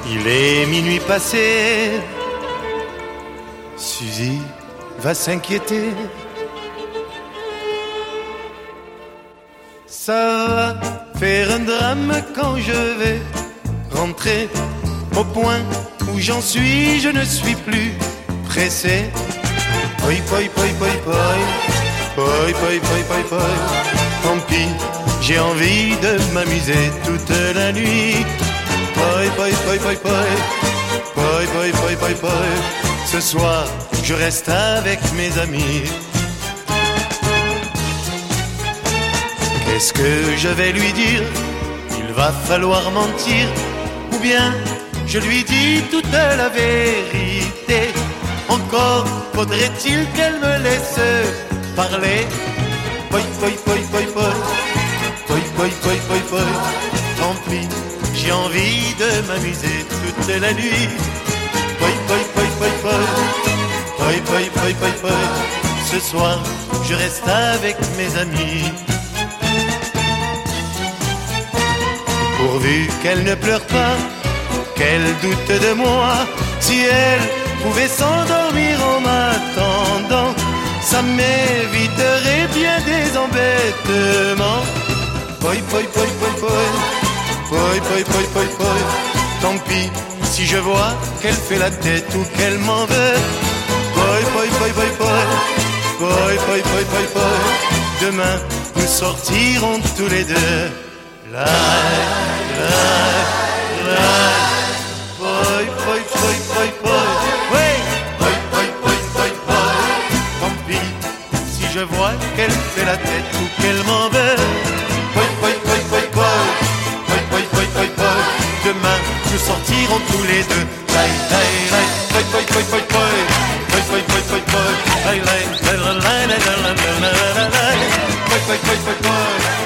Il est minuit passé. Suzy va s'inquiéter. Ça va faire un drame quand je vais rentrer. Au point où j'en suis, je ne suis plus pressé. Poi, poi, poi, poi, poi. Poi, poi, poi, poi, poi. Tant pis, j'ai envie de m'amuser toute la nuit. Poi, poi, poi, poi, poi. Poi, poi, poi, poi, poi. Ce soir, je reste avec mes amis. Qu'est-ce que je vais lui dire? Il va falloir mentir. Ou bien, je lui dis toute la vérité. Encore faudrait-il qu'elle me laisse parler. Poi, poi, poi, poi, poi. Poi, poi, poi, poi, poi. Tant pis, j'ai envie de m'amuser toute la nuit. Poi, poi, poi, poi, poi. Poi, poi, poi, poi, poi. Ce soir, je reste avec mes amis. Pourvu qu'elle ne pleure pas, qu'elle doute de moi. Si elle pouvait s'endormir en m'attendant, ça m'éviterait bien des embêtements. Poi, poi, poi, poi, poi. Poi, poi, poi, poi, poi. Tant pis si je vois qu'elle fait la tête ou qu'elle m'en veut. Poi, poi, poi, poi, poi. Poi, poi, poi, poi, poi. Demain, nous sortirons tous les deux. La, la, la. Poi, poi, poi, poi, poi. Oui. Poi, poi, poi, poi, poi. Tant pis si je vois qu'elle fait la tête ou qu'elle m'en veut. Poi, poi, poi, poi, poi. Poi, poi, poi, poi, poi. Demain, nous sortirons tous les deux. Lai, lai, lai. Poi, poi, poi, poi, poi. Poi, poi, poi, poi, poi. Lai, lai, lai, lai, lai, lai, lai, lai, lai, lai. Poi, poi, poi, poi, poi.